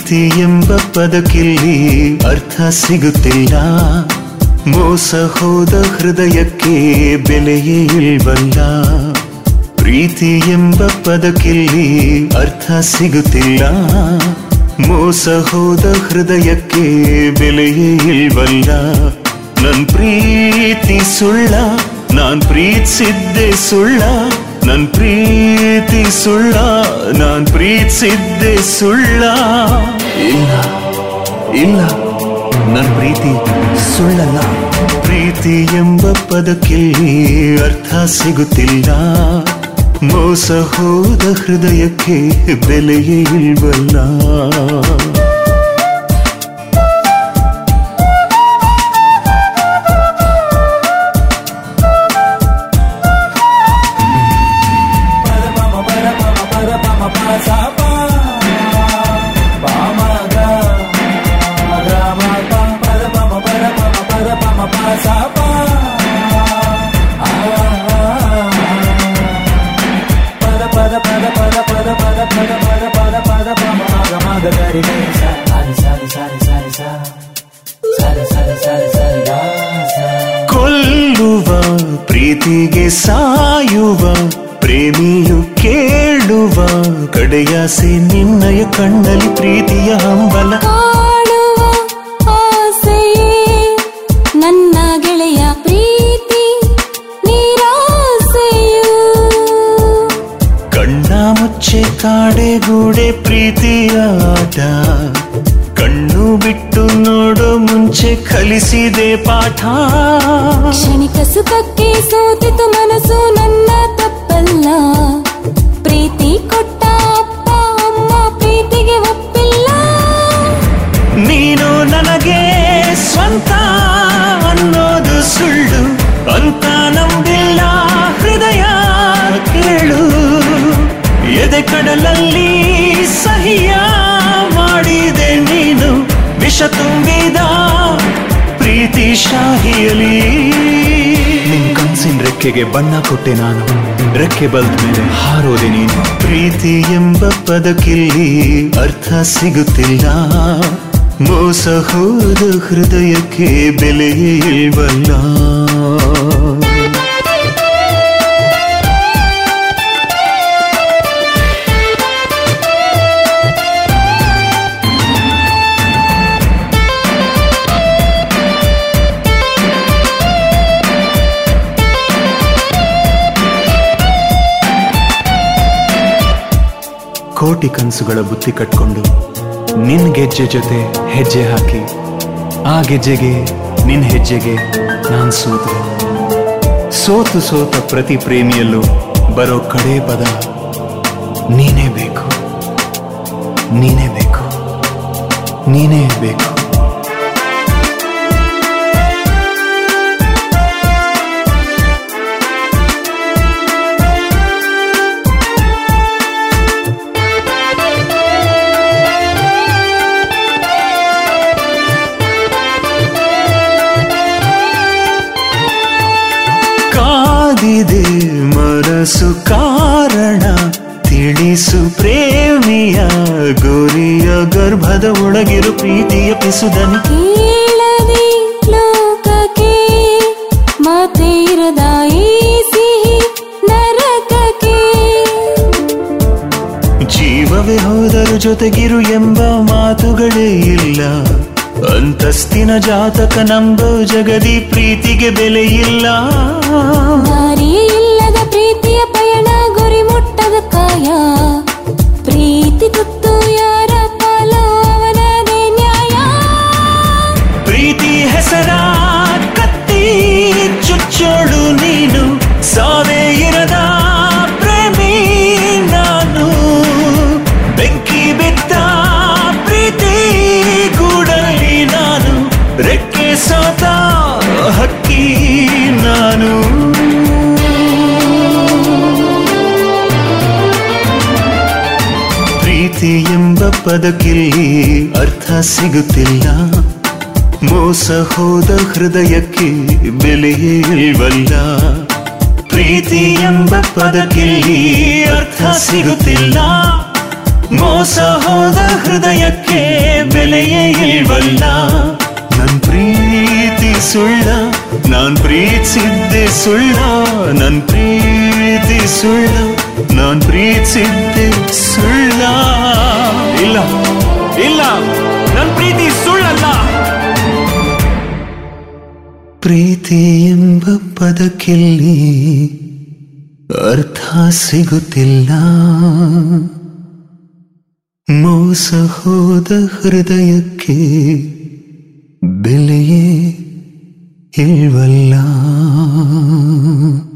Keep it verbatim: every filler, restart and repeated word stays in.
ಪ್ರೀತಿ ಎಂಬ ಪದಕ್ಕಿಲ್ಲಿ ಅರ್ಥ ಸಿಗುತ್ತಿಲ್ಲ. ಮೋಸ ಹೋದ ಹೃದಯಕ್ಕೆ ಬೆಲೆಯೇ ಇಲ್ವಲ್ಲ. ಪ್ರೀತಿ ಎಂಬ ಪದಕ್ಕಿಲ್ಲಿ ಅರ್ಥ ಸಿಗುತ್ತಿಲ್ಲ. ಮೋಸ ಹೋದ ಹೃದಯಕ್ಕೆ ಬೆಲೆಯೇ ಇಲ್ವಲ್ಲ. ನನ್ ಪ್ರೀತಿ ಸುಳ್ಳ, ನಾನ್ ಪ್ರೀತಿಸಿದ್ದೆ ಸುಳ್ಳ. ನನ್ ಪ್ರೀತಿ ಸುಳ್ಳ, ನಾನ್ ಪ್ರೀತಿಸಿದ್ದೆ ಸುಳ್ಳ. ಇಲ್ಲ ಇಲ್ಲ, ನನ್ ಪ್ರೀತಿ ಸುಳ್ಳಲ್ಲ. ಪ್ರೀತಿ ಎಂಬ ಪದಕ್ಕಿಲ್ಲಿ ಅರ್ಥ ಸಿಗುತ್ತಿಲ್ಲ. ಮೋಸ ಹೋದ ಹೃದಯಕ್ಕೆ ಬೆಲೆಯೇ ಇಲ್ವಲ್ಲ. ಕೊಲ್ಲುವ ಪ್ರೀತಿಗೆ ಸಾಯುವ ಪ್ರೇಮಿಯು ಕೇಳುವ ಕಡೆಯಾಸೆ ನಿನ್ನಯ ಕಣ್ಣಲ್ಲಿ ಪ್ರೀತಿಯ ಹಂಬಲ. ಕಾಣುವ ಆಸೆಯೇ ನನ್ನ ಗೆಳೆಯ ಪ್ರೀತಿ ನಿರಾಸೆಯು. ಕಣ್ಣ ಮುಚ್ಚೆ ಕಾಡೆಗೂಡೆ ಪ್ರೀತಿಯ ಆಟ. ಕಣ್ಣು ಬಿಟ್ಟು ನೋಡೋ ಮುಂಚೆ ಕಲಿಸಿದೆ ಪಾಠ. ಕ್ಷಣಿಕ ಸುಖಕ್ಕೆ ಸೋತಿತು ಮನಸ್ಸು, ನನ್ನ ತಪ್ಪಲ್ಲ. ಪ್ರೀತಿ ಕೊಟ್ಟ ಅಪ್ಪ ಅಮ್ಮ ಪ್ರೀತಿಗೆ ಒಪ್ಪಿಲ್ಲ. ನೀನು ನನಗೆ ಸ್ವಂತ ಅನ್ನೋದು ಸುಳ್ಳು ಅಂತ ನಂಬಿಲ್ಲ. ಹೃದಯ ಕೇಳು, ಎದೆ ಕಡಲಲ್ಲಿ ಸಹಿಯ ಮಾಡಿದೆ ನೀನು. ವಿಷ ತುಂಬಿದ ಪ್ರೀತಿ ಶಾಹಿಯಲಿ. ನಿನ್ ಕನ್ಸಿನ ರೆಕ್ಕೆಗೆ ಬಣ್ಣ ಕೊಟ್ಟೆ ನಾನು, ರೆಕ್ಕೆ ಬಲ್ದ ಮೇಲೆ ಹಾರೋದೆ ನೀನು. ಪ್ರೀತಿ ಎಂಬ ಪದಕ್ಕಿಲ್ಲಿ ಅರ್ಥ ಸಿಗುತ್ತಿಲ್ಲ. ಮೋಸ ಹೋದ ಹೃದಯಕ್ಕೆ ಬೆಲೆಯೇ ಇಲ್ವಲ್ಲ. ಕೋಟಿ ಕನಸುಗಳ ಬುತ್ತಿ ಕಟ್ಕೊಂಡು ನಿನ್ ಗೆಜ್ಜೆ ಜೊತೆ ಹೆಜ್ಜೆ ಹಾಕಿ, ಆ ಗೆಜ್ಜೆಗೆ ನಿನ್ ಹೆಜ್ಜೆಗೆ ನಾನ್ ಸೋತೆ. ಸೋತು ಸೋತ ಪ್ರತಿ ಪ್ರೇಮಿಯಲ್ಲೂ ಬರೋ ಕಡೆ ಪದ ನೀನೇ ಬೇಕು, ನೀನೇ ಬೇಕು, ನೀನೇ ಬೇಕು. ಕಾದಿದೆ ಮನಸ್ಸು ಕಾರಣ ತಿಳಿಸು ಪ್ರೇಮಿಯ ಗೋರಿಯ ಗರ್ಭದ ಒಳಗಿರು ಪ್ರೀತಿಯ ಪಿಸುದನು. ಕೇಳದೆ ಲೋಕಕ್ಕೆ ಮಾತೆ ಇರದ ಈ ಸಿಹಿ ನರಕಕ್ಕೆ. ಜೀವವೇ ಹೋದರೂ ಜೊತೆಗಿರು ಎಂಬ ಮಾತುಗಳೇ ಇಲ್ಲ. ಅಂತಸ್ತಿನ ಜಾತಕ ನಂಬೋ ಜಗದಿ ಪ್ರೀತಿಗೆ ಬೆಲೆ ಇಲ್ಲ. ದಾರಿ ಇಲ್ಲದ ಪ್ರೀತಿಯ ಪಯಣ, ಗುರಿ ಮುಟ್ಟದ ಕಾಯ. ಪ್ರೀತಿ ತುತ್ತು ಯಾರ ಪಾಲೋ ಅವನದೇ ನ್ಯಾಯ. ಪ್ರೀತಿ ಹೆಸರ ಕತ್ತಿ ಚುಚ್ಚೋಡು ನೀನು, ಸಾವೇ ಇರದ ಪ್ರೇಮಿ ನಾನು. ಬೆಂಕಿ ಬಿದ್ದ ಪ್ರೀತಿ ಗೂಡಲ್ಲಿ ನಾನು, ರೆಕ್ಕೆ ಸೋತ ಹಕ್ಕಿ ನಾನು. ಪ್ರೀತಿ ಎಂಬ ಪದಕ್ಕಿಲ್ಲಿ ಅರ್ಥ ಸಿಗುತ್ತಿಲ್ಲ. ಮೋಸ ಹೋದ ಹೃದಯಕ್ಕೆ ಬೆಲೆಯೇ ಇಲ್ವಲ್ಲ. ಪ್ರೀತಿ ಎಂಬ ಪದಕ್ಕಿಲ್ಲಿ ಅರ್ಥ ಸಿಗುತ್ತಿಲ್ಲ. ಮೋಸ ಹೋದ ಹೃದಯಕ್ಕೆ ಬೆಲೆಯೇ ಇಲ್ವಲ್ಲ. ನನ್ ಪ್ರೀತಿ ಸುಳ್ಳ, ನಾನ್ ಪ್ರೀತಿಸಿದ್ದೆ ಸುಳ್ಳ, ನನ್ ಪ್ರೀತಿ ಸುಳ್ಳ, ನಾನ್ ಪ್ರೀತಿಸಿದ್ದೆ ಸುಳ್ಳ. ಇಲ್ಲ ಇಲ್ಲ, ನನ್ ಪ್ರೀತಿ ಸುಳ್ಳಲ್ಲ. ಪ್ರೀತಿ ಎಂಬ ಪದಕ್ಕಿಲ್ಲಿ ಅರ್ಥ ಸಿಗುತ್ತಿಲ್ಲ. ಮೋಸ ಹೋದ ಹೃದಯಕ್ಕೆ ಬೆಲೆಯೇ ಇಲ್ವಲ್ಲ.